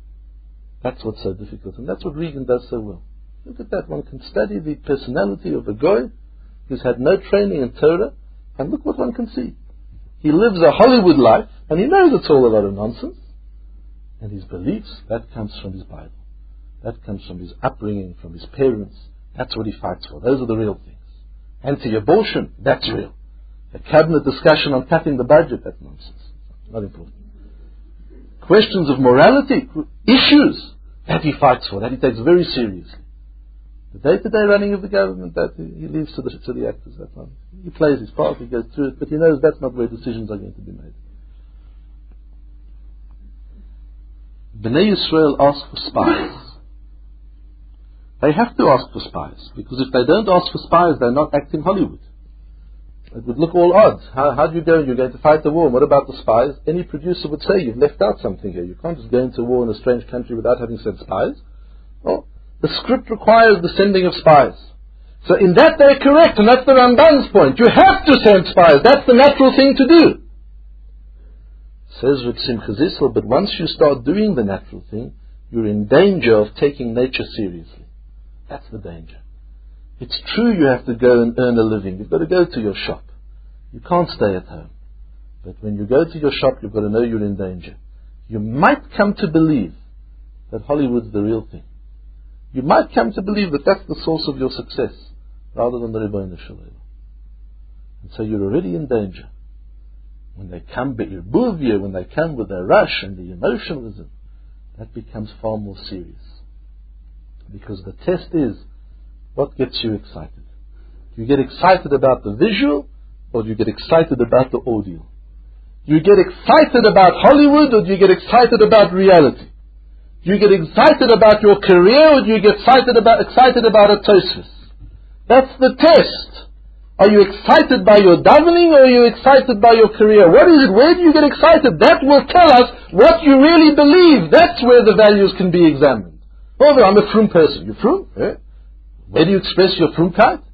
Speaker 2: That's what's so difficult, and that's what Regan does so well. Look at that. One can study the personality of a guy who's had no training in Torah, and look what one can see. He lives a Hollywood life, and he knows it's all a lot of nonsense. And his beliefs, that comes from his Bible. That comes from his upbringing, from his parents. That's what he fights for. Those are the real things. Anti-abortion, that's real. A cabinet discussion on cutting the budget, that's nonsense. Not important. Questions of morality, issues, that he fights for, that he takes very seriously. The day-to-day running of the government, that he leaves to the actors. That's not, he plays his part, he goes through it, but he knows that's not where decisions are going to be made. Bnei Yisrael ask for spies. They have to ask for spies, because if they don't ask for spies, they're not acting Hollywood. It would look all odd. How do you go? You're going to fight the war. What about the spies? Any producer would say you've left out something here. You can't just go into war in a strange country without having sent spies. Well, the script requires the sending of spies. So in that they're correct, and that's the Ramban's point. You have to send spies. That's the natural thing to do. Says Reb Simcha Zissel, but once you start doing the natural thing, you're in danger of taking nature seriously. That's the danger. It's true you have to go and earn a living. You've got to go to your shop. You can't stay at home. But when you go to your shop, you've got to know you're in danger. You might come to believe that Hollywood's the real thing. You might come to believe that that's the source of your success, rather than the Rebbeinu Shalom. And so you're already in danger. When they come be'irbuvia, when they come with the rush and the emotionalism, that becomes far more serious. Because the test is, what gets you excited? Do you get excited about the visual, or do you get excited about the audio? Do you get excited about Hollywood, or do you get excited about reality? Do you get excited about your career, or do you get excited about a Tosfos? That's the test. Are you excited by your davening, or are you excited by your career? What is it? Where do you get excited? That will tell us what you really believe. That's where the values can be examined. Oh, I'm a frum person. You frum? Eh? Where do you express your frumkeit?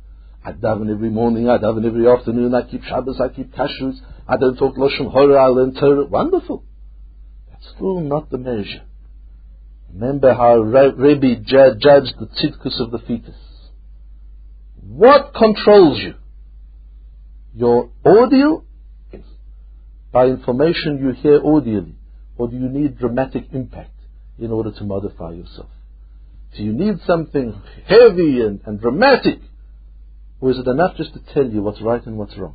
Speaker 2: I daven every morning, I daven every afternoon, I keep Shabbos, I keep Kashrus, I don't talk Lashon Hora, I learn Torah. Wonderful. That's still not the measure. Remember how Rebbe judged the tzidkus of the fetus. What controls you? Your audio, by information you hear audially, or do you need dramatic impact in order to modify yourself? Do you need something heavy and dramatic, or is it enough just to tell you what's right and what's wrong?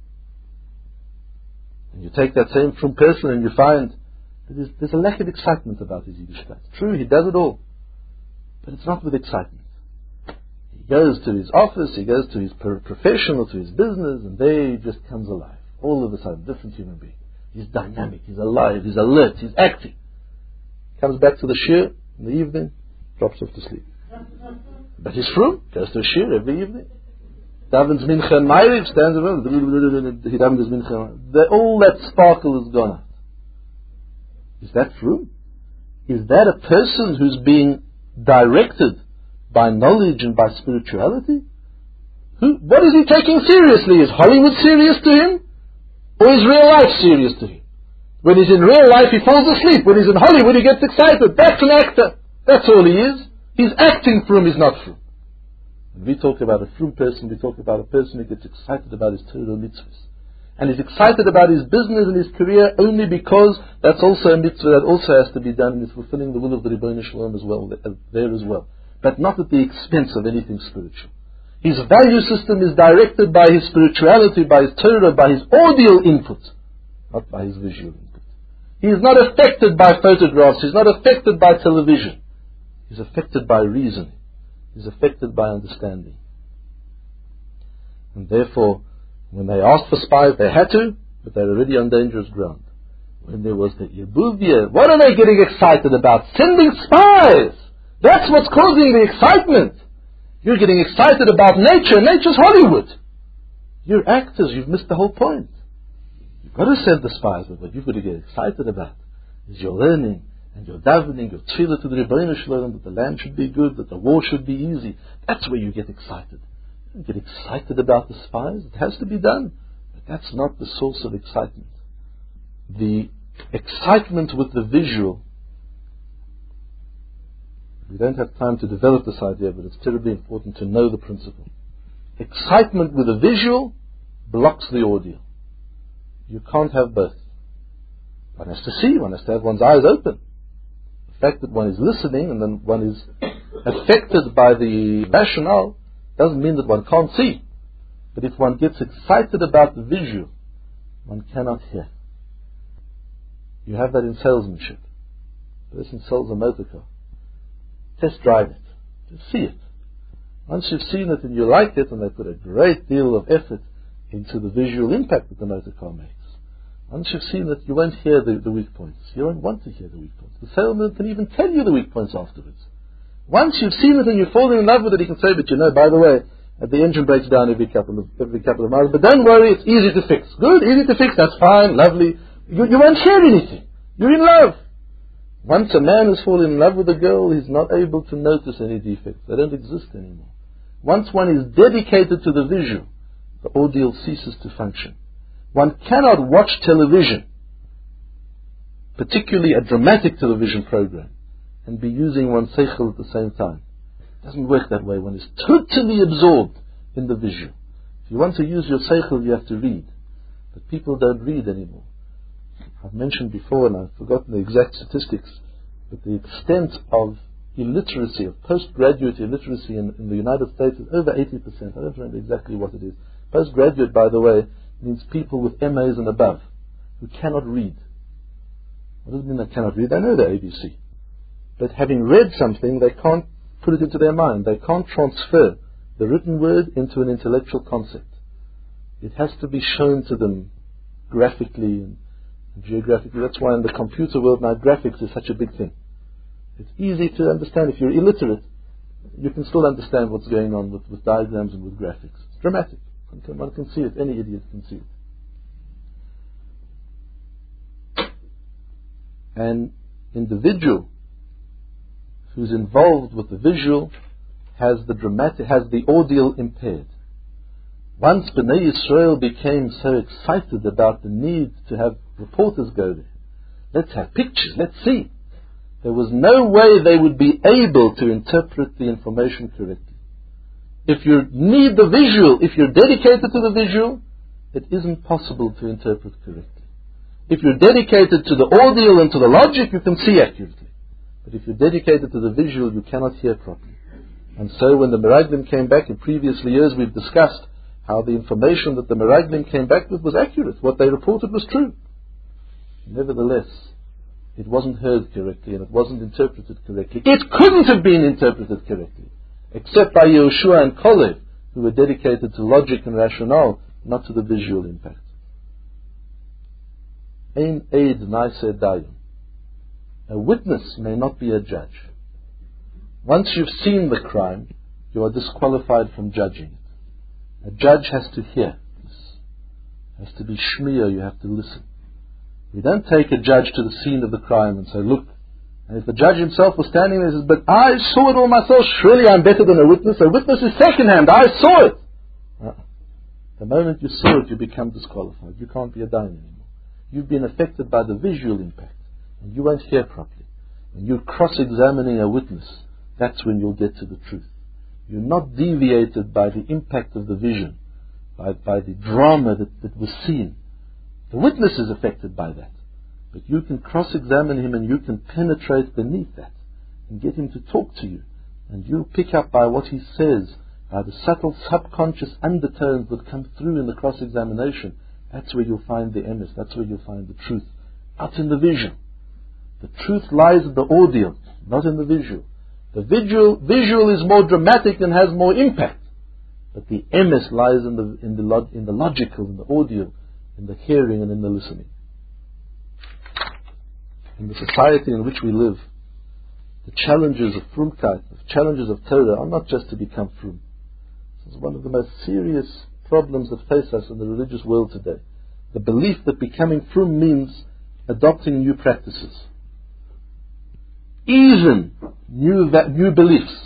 Speaker 2: And you take that same from person and you find that there's a lack of excitement about his Yiddishkeit. True, he does it all, but it's not with excitement. He goes to his office, he goes to his profession or to his business, and there he just comes alive. All of a sudden, different human being. He's dynamic, he's alive, he's alert, he's active. Comes back to the shir in the evening, drops off to sleep. But he's frum, goes to a shir every evening. Davens mincha and ma'ariv, stands around, he davens mincha. All that sparkle is gone out. Is that frum? Is that a person who's being directed by knowledge and by spirituality? What is he taking seriously? Is Hollywood serious to him? Or is real life serious to him? When he's in real life, he falls asleep. When he's in Hollywood, he gets excited. That's an actor. That's all he is. He's acting frum, he's not frum. When we talk about a frum person, we talk about a person who gets excited about his Torah mitzvahs. And he's excited about his business and his career only because that's also a mitzvah that also has to be done, and it's fulfilling the will of the Ribono Shel Olam as well, there as well. But not at the expense of anything spiritual. His value system is directed by his spirituality, by his Torah, by his audio input, not by his visual input. He is not affected by photographs, he's not affected by television. He's affected by reasoning. He's affected by understanding. And therefore, when they asked for spies, they had to, but they're already on dangerous ground. When there was the Yebuvia, what are they getting excited about? Sending spies! That's what's causing the excitement. You're getting excited about nature. Nature's Hollywood. You're actors. You've missed the whole point. You've got to send the spies, but what you've got to get excited about is your learning and your davening, your tefillah to the Ribono Shel Olam, that the land should be good, that the war should be easy. That's where you get excited. You don't get excited about the spies. It has to be done. But that's not the source of excitement. The excitement with the visual, we don't have time to develop this idea, but it's terribly important to know the principle. Excitement with the visual blocks the audio. You can't have both. One has to see, one has to have one's eyes open. The fact that one is listening and then one is affected by the rationale doesn't mean that one can't see. But if one gets excited about the visual, one cannot hear. You have that in salesmanship. The person sells a motor car. Test drive it. Just see it. Once you've seen it and you like it, and they put a great deal of effort into the visual impact that the motor car makes. Once you've seen it, you won't hear the weak points. You won't want to hear the weak points. The salesman can even tell you the weak points afterwards. Once you've seen it and you're falling in love with it, he can say, but you know, by the way, the engine breaks down every couple of miles, but don't worry, it's easy to fix. Good, easy to fix, that's fine, lovely. You won't hear anything. You're in love. Once a man has fallen in love with a girl, he's not able to notice any defects. They don't exist anymore. Once one is dedicated to the visual, the audio ceases to function. One cannot watch television, particularly a dramatic television program, and be using one's seichel at the same time. It doesn't work that way. One is totally absorbed in the visual. If you want to use your seichel, you have to read. But people don't read anymore. I've mentioned before, and I've forgotten the exact statistics, but the extent of illiteracy, of postgraduate illiteracy in the United States is over 80%. I don't remember exactly what it is. Postgraduate, by the way, means people with MAs and above who cannot read. What does it mean they cannot read? They know the ABC. But having read something, they can't put it into their mind. They can't transfer the written word into an intellectual concept. It has to be shown to them graphically and geographically. That's why in the computer world now graphics is such a big thing. It's easy to understand. If you're illiterate, you can still understand what's going on with diagrams and with graphics. It's dramatic. One can see it. Any idiot can see it. An individual who's involved with the visual has the audio impaired. Once Bnei Yisrael became so excited about the need to have reporters go there, let's have pictures, let's see, there was no way they would be able to interpret the information correctly. If you need the visual, if you're dedicated to the visual, it isn't possible to interpret correctly. If you're dedicated to the audio and to the logic, you can see accurately. But if you're dedicated to the visual, you cannot hear properly. And so when the Meraglim came back, in previous years we've discussed how the information that the Meraglim came back with was accurate. What they reported was true. Nevertheless, it wasn't heard correctly and it wasn't interpreted correctly. It couldn't have been interpreted correctly, except by Yehoshua and Kalev, who were dedicated to logic and rationale, not to the visual impact. Ein eid naaseh dayim. A witness may not be a judge. Once you've seen the crime, you are disqualified from judging it. A judge has to hear this. Has to be shmiya, you have to listen. We don't take a judge to the scene of the crime and say, look. And if the judge himself was standing there and says, but I saw it all myself, surely I'm better than a witness. A witness is second-hand, I saw it. The moment you saw it, you become disqualified. You can't be a dayan anymore. You've been affected by the visual impact, and you won't hear properly. When you're cross-examining a witness, that's when you'll get to the truth. You're not deviated by the impact of the vision, by the drama that was seen. The witness is affected by that. But you can cross-examine him and you can penetrate beneath that and get him to talk to you. And you'll pick up by what he says, by the subtle subconscious undertones that come through in the cross-examination. That's where you'll find the emes, that's where you'll find the truth. Not in the visual. The truth lies in the audio, not in the visual. The visual is more dramatic and has more impact. But the emes lies in the logical, in the audio, in the hearing and in the listening. In the society in which we live, the challenges of frumkeit, the challenges of Torah are not just to become frum. This is one of the most serious problems that face us in the religious world today. The belief that becoming frum means adopting new practices. Even new beliefs.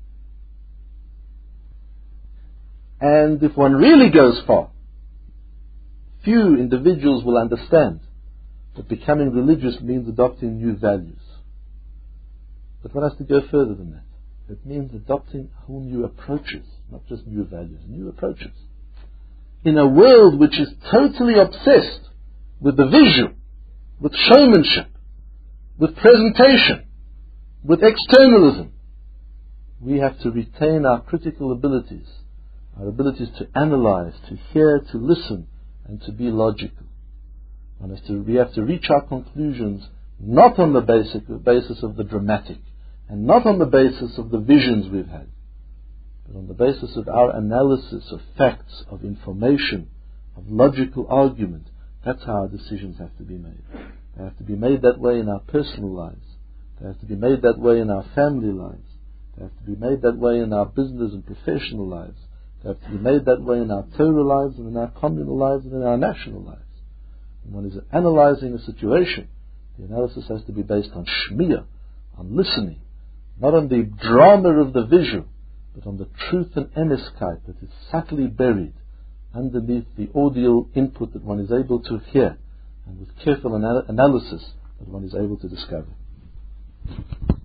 Speaker 2: And if one really goes far, few individuals will understand that becoming religious means adopting new values. But one has to go further than that. It means adopting whole new approaches, not just new values, new approaches. In a world which is totally obsessed with the visual, with showmanship, with presentation, with externalism, we have to retain our critical abilities, our abilities to analyze, to hear, to listen, and to be logical. We have to reach our conclusions not on the basis of the dramatic, and not on the basis of the visions we've had, but on the basis of our analysis of facts, of information, of logical argument. That's how our decisions have to be made. They have to be made that way in our personal lives. They have to be made that way in our family lives. They have to be made that way in our business and professional lives. They have to be made that way in our Torah lives and in our communal lives and in our national lives. When one is analyzing a situation, the analysis has to be based on shmiya, on listening, not on the drama of the visual, but on the truth and emeskite that is subtly buried underneath the audio input that one is able to hear, and with careful analysis that one is able to discover.